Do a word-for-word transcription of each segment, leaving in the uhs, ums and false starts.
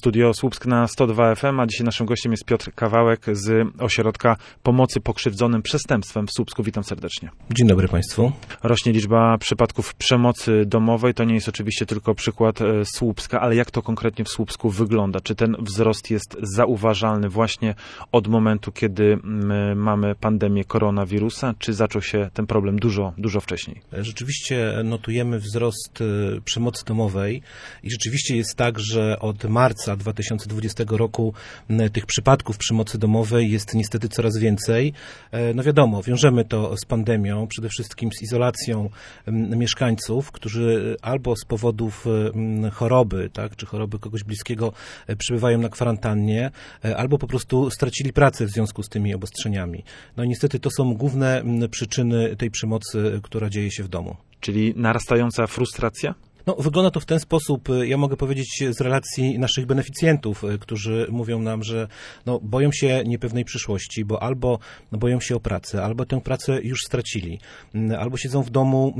Studio Słupsk na sto dwa F M, a dzisiaj naszym gościem jest Piotr Kawałek z Ośrodka Pomocy Pokrzywdzonym Przestępstwem w Słupsku. Witam serdecznie. Dzień dobry Państwu. Rośnie liczba przypadków przemocy domowej. To nie jest oczywiście tylko przykład Słupska, ale jak to konkretnie w Słupsku wygląda? Czy ten wzrost jest zauważalny właśnie od momentu, kiedy mamy pandemię koronawirusa, czy zaczął się ten problem dużo, dużo wcześniej? Rzeczywiście notujemy wzrost przemocy domowej i rzeczywiście jest tak, że od marca dwa tysiące dwudziestego roku tych przypadków przemocy domowej jest niestety coraz więcej. No wiadomo, wiążemy to z pandemią, przede wszystkim z izolacją mieszkańców, którzy albo z powodów choroby, tak, czy choroby kogoś bliskiego przebywają na kwarantannie, albo po prostu stracili pracę w związku z tymi obostrzeniami. No i niestety to są główne przyczyny tej przemocy, która dzieje się w domu. Czyli narastająca frustracja? No, wygląda to w ten sposób, ja mogę powiedzieć z relacji naszych beneficjentów, którzy mówią nam, że no, boją się niepewnej przyszłości, bo albo no, boją się o pracę, albo tę pracę już stracili, albo siedzą w domu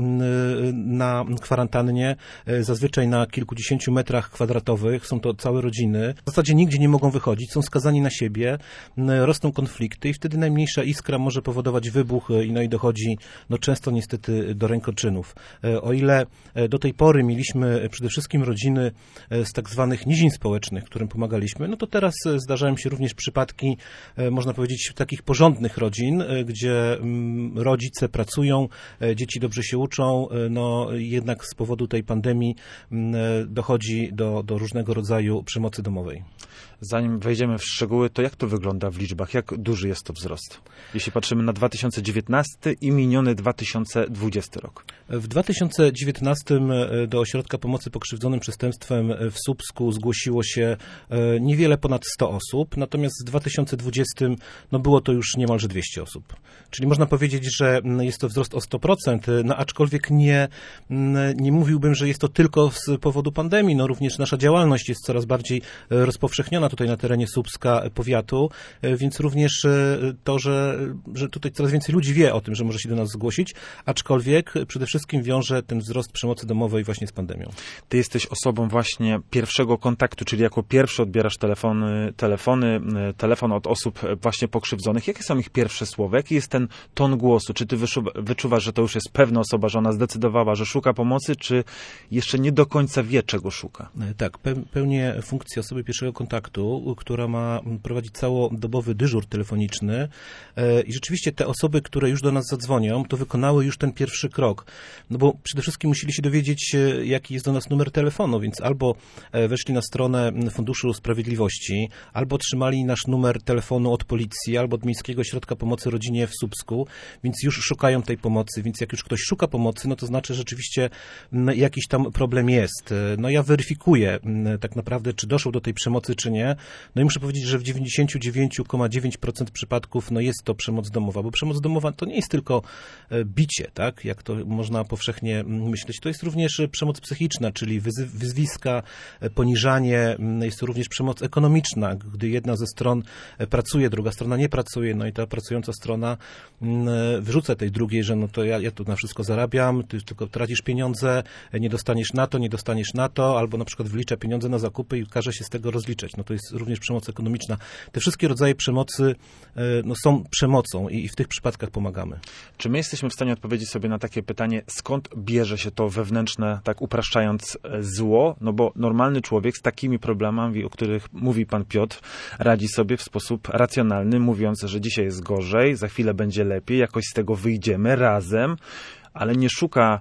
na kwarantannie, zazwyczaj na kilkudziesięciu metrach kwadratowych, są to całe rodziny, w zasadzie nigdzie nie mogą wychodzić, są skazani na siebie, rosną konflikty i wtedy najmniejsza iskra może powodować wybuch, no i dochodzi no, często niestety do rękoczynów. O ile do tej pory mieliśmy przede wszystkim rodziny z tak zwanych nizin społecznych, którym pomagaliśmy, no to teraz zdarzają się również przypadki, można powiedzieć, takich porządnych rodzin, gdzie rodzice pracują, dzieci dobrze się uczą, no jednak z powodu tej pandemii dochodzi do, do różnego rodzaju przemocy domowej. Zanim wejdziemy w szczegóły, to jak to wygląda w liczbach? Jak duży jest to wzrost? Jeśli patrzymy na dwa tysiące dziewiętnasty i miniony dwa tysiące dwudziesty rok. W dwa tysiące dziewiętnastym do Ośrodka Pomocy Pokrzywdzonym Przestępstwem w Słupsku zgłosiło się niewiele ponad sto osób, natomiast w dwa tysiące dwudziestym no było to już niemalże dwieście osób. Czyli można powiedzieć, że jest to wzrost o sto procent, no aczkolwiek nie, nie mówiłbym, że jest to tylko z powodu pandemii, no również nasza działalność jest coraz bardziej rozpowszechniona tutaj na terenie Słupska powiatu, więc również to, że, że tutaj coraz więcej ludzi wie o tym, że może się do nas zgłosić, aczkolwiek przede wszystkim wiąże ten wzrost przemocy domowej właśnie z pandemią. Ty jesteś osobą właśnie pierwszego kontaktu, czyli jako pierwszy odbierasz telefony, telefony, telefon od osób właśnie pokrzywdzonych. Jakie są ich pierwsze słowa? Jaki jest ten ton głosu? Czy ty wyczuwasz, że to już jest pewna osoba, że ona zdecydowała, że szuka pomocy, czy jeszcze nie do końca wie, czego szuka? Tak, pełnię funkcję osoby pierwszego kontaktu, która ma prowadzić całodobowy dyżur telefoniczny i rzeczywiście te osoby, które już do nas zadzwonią, to wykonały już ten pierwszy krok, no bo przede wszystkim musieli się dowiedzieć, jaki jest do nas numer telefonu, więc albo weszli na stronę Funduszu Sprawiedliwości, albo otrzymali nasz numer telefonu od policji, albo od Miejskiego Ośrodka Pomocy Rodzinie w Słupsku, więc już szukają tej pomocy, więc jak już ktoś szuka pomocy, no to znaczy, że rzeczywiście jakiś tam problem jest. No ja weryfikuję tak naprawdę, czy doszło do tej przemocy, czy nie. No i muszę powiedzieć, że w dziewięćdziesiąt dziewięć przecinek dziewięć procent przypadków no jest to przemoc domowa, bo przemoc domowa to nie jest tylko bicie, tak, jak to można powszechnie myśleć, to jest również przemoc psychiczna, czyli wyzwiska, poniżanie, jest to również przemoc ekonomiczna, gdy jedna ze stron pracuje, druga strona nie pracuje, no i ta pracująca strona wyrzuca tej drugiej, że no to ja, ja tu na wszystko zarabiam, ty tylko tracisz pieniądze, nie dostaniesz na to, nie dostaniesz na to, albo na przykład wlicza pieniądze na zakupy i każe się z tego rozliczać. No to jest również przemoc ekonomiczna. Te wszystkie rodzaje przemocy no, są przemocą i, i w tych przypadkach pomagamy. Czy my jesteśmy w stanie odpowiedzieć sobie na takie pytanie, skąd bierze się to wewnętrzne, tak upraszczając, zło? No bo normalny człowiek z takimi problemami, o których mówi pan Piotr, radzi sobie w sposób racjonalny, mówiąc, że dzisiaj jest gorzej, za chwilę będzie lepiej, jakoś z tego wyjdziemy razem, ale nie szuka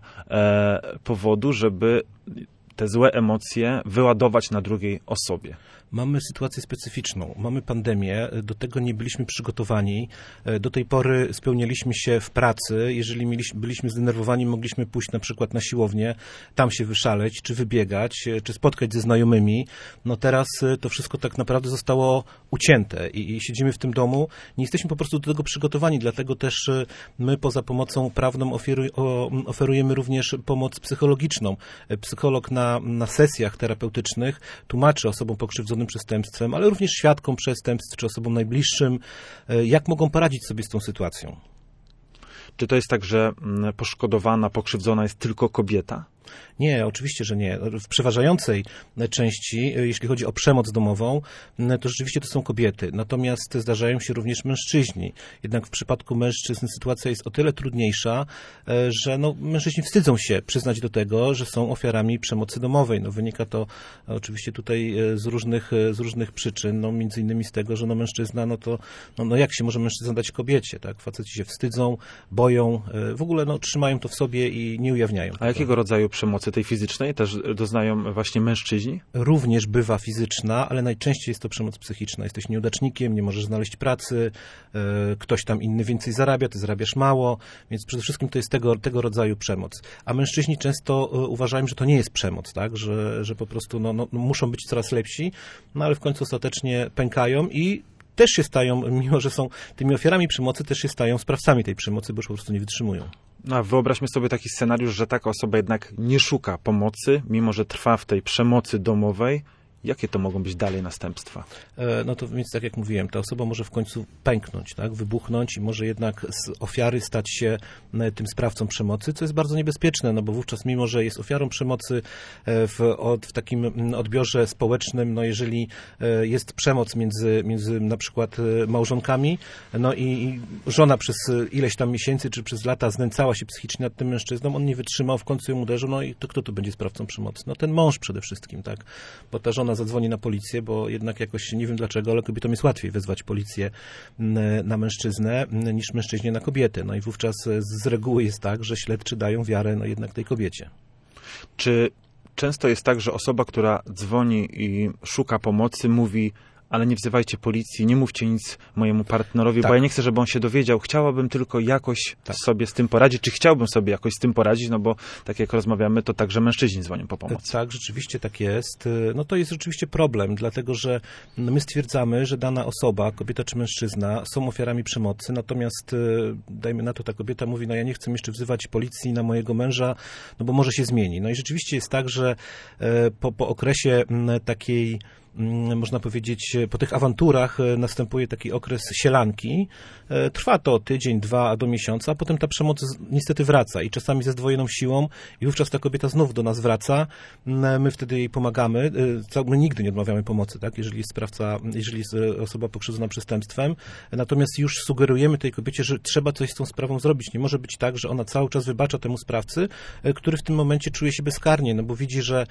e, powodu, żeby te złe emocje wyładować na drugiej osobie. Mamy sytuację specyficzną, mamy pandemię, do tego nie byliśmy przygotowani, do tej pory spełnialiśmy się w pracy, jeżeli mieliśmy, byliśmy zdenerwowani, mogliśmy pójść na przykład na siłownię, tam się wyszaleć, czy wybiegać, czy spotkać ze znajomymi, no teraz to wszystko tak naprawdę zostało ucięte i, i siedzimy w tym domu, nie jesteśmy po prostu do tego przygotowani, dlatego też my poza pomocą prawną oferuj, oferujemy również pomoc psychologiczną. Psycholog na, na sesjach terapeutycznych tłumaczy osobom pokrzywdzonym przestępstwem, ale również świadkom przestępstw czy osobom najbliższym, jak mogą poradzić sobie z tą sytuacją. Czy to jest tak, że poszkodowana, pokrzywdzona jest tylko kobieta? Nie, oczywiście, że nie. W przeważającej części, jeśli chodzi o przemoc domową, to rzeczywiście to są kobiety. Natomiast zdarzają się również mężczyźni. Jednak w przypadku mężczyzn sytuacja jest o tyle trudniejsza, że no, mężczyźni wstydzą się przyznać do tego, że są ofiarami przemocy domowej. No, wynika to oczywiście tutaj z różnych, z różnych przyczyn, no, między innymi z tego, że no, mężczyzna, no to no, no jak się może mężczyzna dać kobiecie, tak? Faceci się wstydzą, boją, w ogóle no, trzymają to w sobie i nie ujawniają A tego. jakiego rodzaju przemocy? Tej fizycznej też doznają właśnie mężczyźni? Również bywa fizyczna, ale najczęściej jest to przemoc psychiczna. Jesteś nieudacznikiem, nie możesz znaleźć pracy, e, ktoś tam inny więcej zarabia, ty zarabiasz mało, więc przede wszystkim to jest tego, tego rodzaju przemoc. A mężczyźni często e, uważają, że to nie jest przemoc, tak? że, że po prostu no, no, muszą być coraz lepsi, no ale w końcu ostatecznie pękają i też się stają, mimo że są tymi ofiarami przemocy, też się stają sprawcami tej przemocy, bo już po prostu nie wytrzymują. No, a wyobraźmy sobie taki scenariusz, że taka osoba jednak nie szuka pomocy, mimo że trwa w tej przemocy domowej. Jakie to mogą być dalej następstwa? No to więc tak jak mówiłem, ta osoba może w końcu pęknąć, tak, wybuchnąć i może jednak z ofiary stać się tym sprawcą przemocy, co jest bardzo niebezpieczne, no bo wówczas mimo, że jest ofiarą przemocy w, w takim odbiorze społecznym, no jeżeli jest przemoc między, między na przykład małżonkami, no i, i żona przez ileś tam miesięcy czy przez lata znęcała się psychicznie nad tym mężczyzną, on nie wytrzymał, w końcu ją uderzył, no i to kto tu będzie sprawcą przemocy? No ten mąż przede wszystkim, tak, bo ta żona zadzwoni na policję, bo jednak jakoś, nie wiem dlaczego, ale kobietom jest łatwiej wezwać policję na mężczyznę niż mężczyźnie na kobietę. No i wówczas z reguły jest tak, że śledczy dają wiarę no jednak tej kobiecie. Czy często jest tak, że osoba, która dzwoni i szuka pomocy, mówi: ale nie wzywajcie policji, nie mówcie nic mojemu partnerowi, tak. bo ja nie chcę, żeby on się dowiedział. Chciałabym tylko jakoś tak. sobie z tym poradzić, czy chciałbym sobie jakoś z tym poradzić, no bo tak jak rozmawiamy, to także mężczyźni dzwonią po pomoc. Tak, rzeczywiście tak jest. No to jest rzeczywiście problem, dlatego że my stwierdzamy, że dana osoba, kobieta czy mężczyzna, są ofiarami przemocy, natomiast dajmy na to, ta kobieta mówi, no ja nie chcę jeszcze wzywać policji na mojego męża, no bo może się zmieni. No i rzeczywiście jest tak, że po, po okresie takiej, można powiedzieć, po tych awanturach następuje taki okres sielanki. Trwa to tydzień, dwa, a do miesiąca, a potem ta przemoc niestety wraca i czasami ze zdwojoną siłą i wówczas ta kobieta znów do nas wraca. My wtedy jej pomagamy. My nigdy nie odmawiamy pomocy, tak, jeżeli jest sprawca, jeżeli jest osoba pokrzywdzona przestępstwem. Natomiast już sugerujemy tej kobiecie, że trzeba coś z tą sprawą zrobić. Nie może być tak, że ona cały czas wybacza temu sprawcy, który w tym momencie czuje się bezkarnie, no bo widzi, że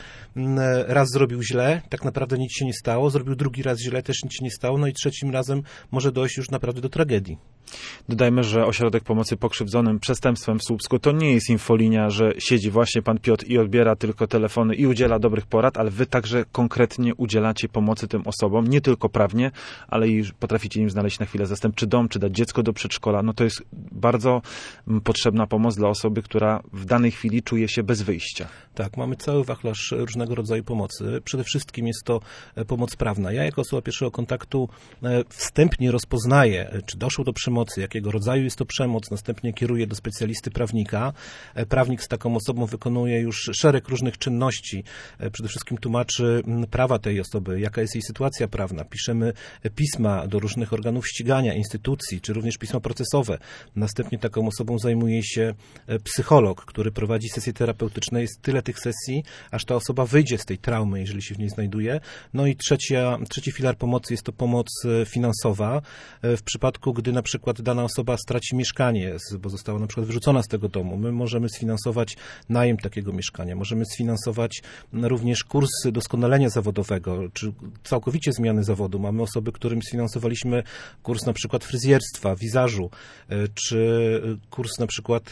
raz zrobił źle, tak naprawdę nic się nie stało, zrobił drugi raz źle, też nic się nie stało, no i trzecim razem może dojść już naprawdę do tragedii. Dodajmy, że Ośrodek Pomocy Pokrzywdzonym Przestępstwem w Słupsku to nie jest infolinia, że siedzi właśnie pan Piotr i odbiera tylko telefony i udziela dobrych porad, ale wy także konkretnie udzielacie pomocy tym osobom, nie tylko prawnie, ale i potraficie im znaleźć na chwilę zastępczy dom, czy dać dziecko do przedszkola. No to jest bardzo potrzebna pomoc dla osoby, która w danej chwili czuje się bez wyjścia. Tak, mamy cały wachlarz różnego rodzaju pomocy. Przede wszystkim jest to pomoc prawna. Ja jako osoba pierwszego kontaktu wstępnie rozpoznaję, czy doszło do przemocy, jakiego rodzaju jest to przemoc, następnie kieruję do specjalisty prawnika. Prawnik z taką osobą wykonuje już szereg różnych czynności. Przede wszystkim tłumaczy prawa tej osoby, jaka jest jej sytuacja prawna. Piszemy pisma do różnych organów ścigania, instytucji, czy również pisma procesowe. Następnie taką osobą zajmuje się psycholog, który prowadzi sesje terapeutyczne. Jest tyle tych sesji, aż ta osoba wyjdzie z tej traumy, jeżeli się w niej znajduje. No i trzecia, trzeci filar pomocy jest to pomoc finansowa. W przypadku, gdy na przykład dana osoba straci mieszkanie, bo została na przykład wyrzucona z tego domu, my możemy sfinansować najem takiego mieszkania, możemy sfinansować również kurs doskonalenia zawodowego, czy całkowicie zmiany zawodu. Mamy osoby, którym sfinansowaliśmy kurs na przykład fryzjerstwa, wizażu, czy kurs na przykład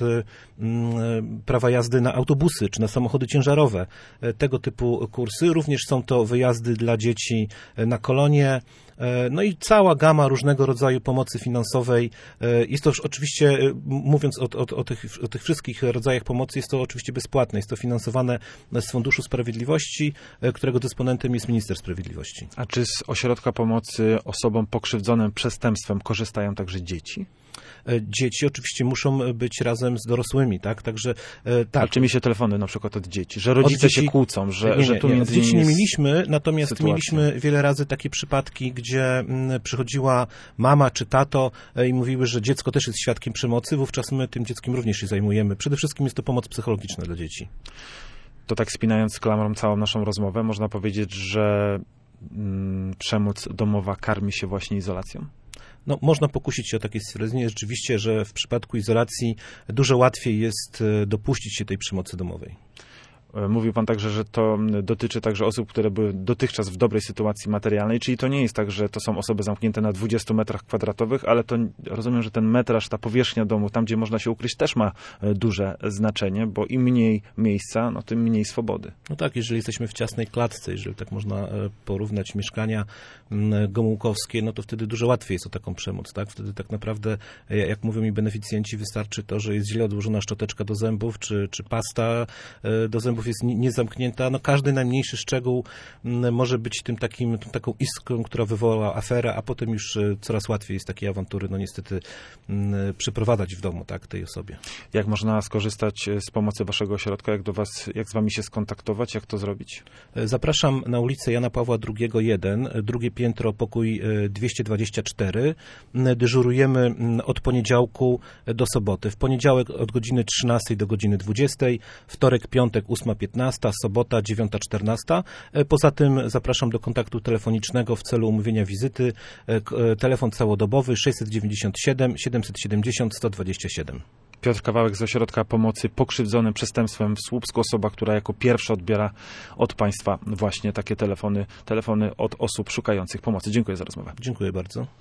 prawa jazdy na autobusy, czy na samochody ciężarowe. Tego typu kursy. Również są to wyjazdy dla dzieci na kolonie. No i cała gama różnego rodzaju pomocy finansowej. Jest to już oczywiście, mówiąc o, o, o, tych, o tych wszystkich rodzajach pomocy, jest to oczywiście bezpłatne. Jest to finansowane z Funduszu Sprawiedliwości, którego dysponentem jest Minister Sprawiedliwości. A czy z Ośrodka Pomocy Osobom Pokrzywdzonym Przestępstwem korzystają także dzieci? Dzieci oczywiście muszą być razem z dorosłymi, tak? Także tak. A czy mi się telefony na przykład od dzieci, że rodzice dzieci się kłócą, że, nie, nie, że tu nie, między dzieci nimi nie mieliśmy, natomiast sytuacja. mieliśmy wiele razy takie przypadki, gdzie przychodziła mama czy tato i mówiły, że dziecko też jest świadkiem przemocy, wówczas my tym dzieckiem również się zajmujemy. Przede wszystkim jest to pomoc psychologiczna dla dzieci. to tak spinając klamrą całą naszą rozmowę, można powiedzieć, że mm, przemoc domowa karmi się właśnie izolacją? No, można pokusić się o takie stwierdzenie. Rzeczywiście, że w przypadku izolacji dużo łatwiej jest dopuścić się tej przemocy domowej. Mówił pan także, że to dotyczy także osób, które były dotychczas w dobrej sytuacji materialnej, czyli to nie jest tak, że to są osoby zamknięte na dwudziestu metrach kwadratowych, ale to rozumiem, że ten metraż, ta powierzchnia domu, tam gdzie można się ukryć, też ma duże znaczenie, bo im mniej miejsca, no tym mniej swobody. No tak, jeżeli jesteśmy w ciasnej klatce, jeżeli tak można porównać mieszkania gomułkowskie, no to wtedy dużo łatwiej jest o taką przemoc, tak? Wtedy tak naprawdę, jak mówią mi beneficjenci, wystarczy to, że jest źle odłożona szczoteczka do zębów, czy, czy pasta do zębów jest niezamknięta. No każdy najmniejszy szczegół może być tym takim, tą taką iskrą, która wywoła aferę, a potem już coraz łatwiej jest takie awantury, no niestety przeprowadzać w domu, tak, tej osobie. Jak można skorzystać z pomocy waszego ośrodka? Jak do was, jak z wami się skontaktować? Jak to zrobić? Zapraszam na ulicę Jana Pawła drugiego jeden, drugie piętro, pokój dwieście dwadzieścia cztery. Dyżurujemy od poniedziałku do soboty. W poniedziałek od godziny trzynastej do godziny dwudziestej, wtorek, piątek ósma piętnasta, sobota dziewiąta czternasta. Poza tym zapraszam do kontaktu telefonicznego w celu umówienia wizyty. Telefon całodobowy sześćset dziewięćdziesiąt siedem siedemset siedemdziesiąt sto dwadzieścia siedem. Piotr Kawałek z Ośrodka Pomocy Pokrzywdzonym Przestępstwem w Słupsku, osoba, która jako pierwsza odbiera od państwa właśnie takie telefony, telefony od osób szukających pomocy. Dziękuję za rozmowę. Dziękuję bardzo.